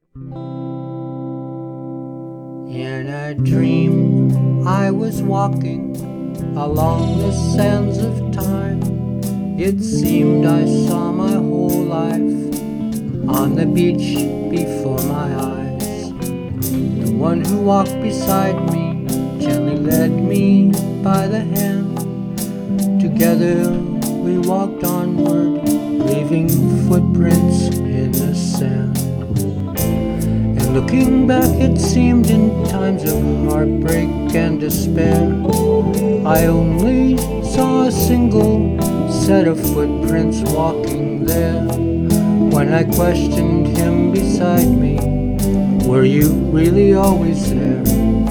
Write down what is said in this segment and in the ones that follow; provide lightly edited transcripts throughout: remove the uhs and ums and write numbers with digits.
In a dream I was walking along the sands of time. It seemed I saw my whole life on the beach before my eyes. The one who walked beside me gently led me by the hand. Together we walked onward, leaving footprints in the sand. And looking back, it seemed in times of heartbreak and despair, I only saw a single set of footprints walking there. When I questioned him beside me, were you really always there?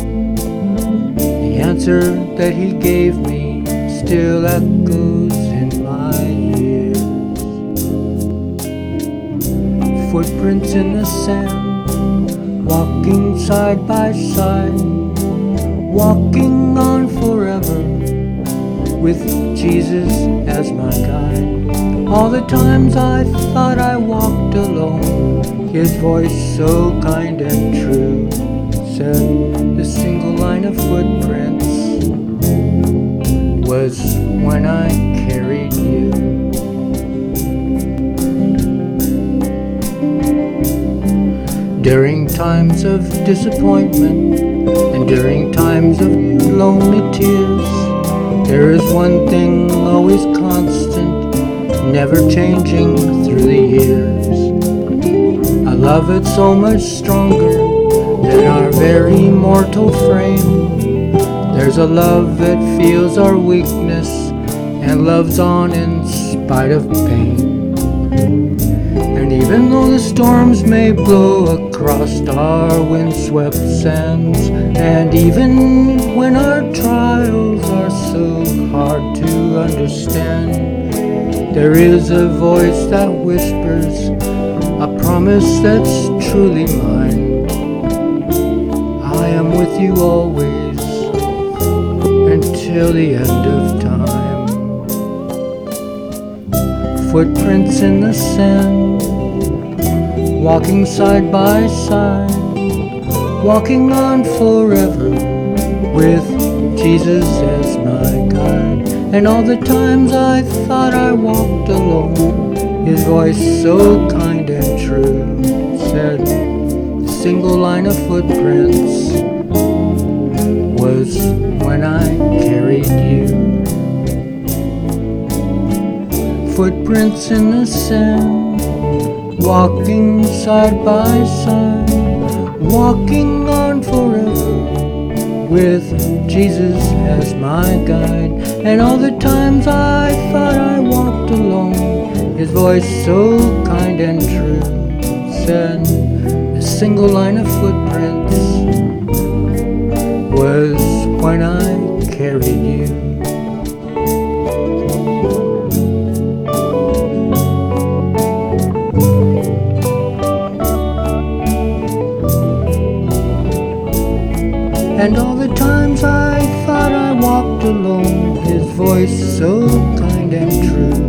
The answer that he gave me still echoes in my ears. Footprints in the sand, walking side by side, walking on forever with Jesus as my guide. All the times I thought I walked alone, his voice so kind and true said the single line of footprints was when I carried you. During times of disappointment and during times of lonely tears, there is one thing always constant, never changing through the years. A love that's so much stronger than our very mortal frame. There's a love that feels our weakness and loves on in spite of pain. And even though the storms may blow across our windswept sands, and even when our trials are so hard to understand, there is a voice that whispers a promise that's truly mine. I am with you always until the end of time. Footprints in the sand, walking side by side, walking on forever with Jesus as my guide. And all the times I thought I walked alone, his voice so kind and true said the single line of footprints was when I carried you. Footprints in the sand, walking side by side, walking on forever with Jesus as my guide. And all the times I thought I walked alone, his voice so kind and true said a single line of footprints was when I carried you. And all the times I thought I walked alone, his voice so kind and true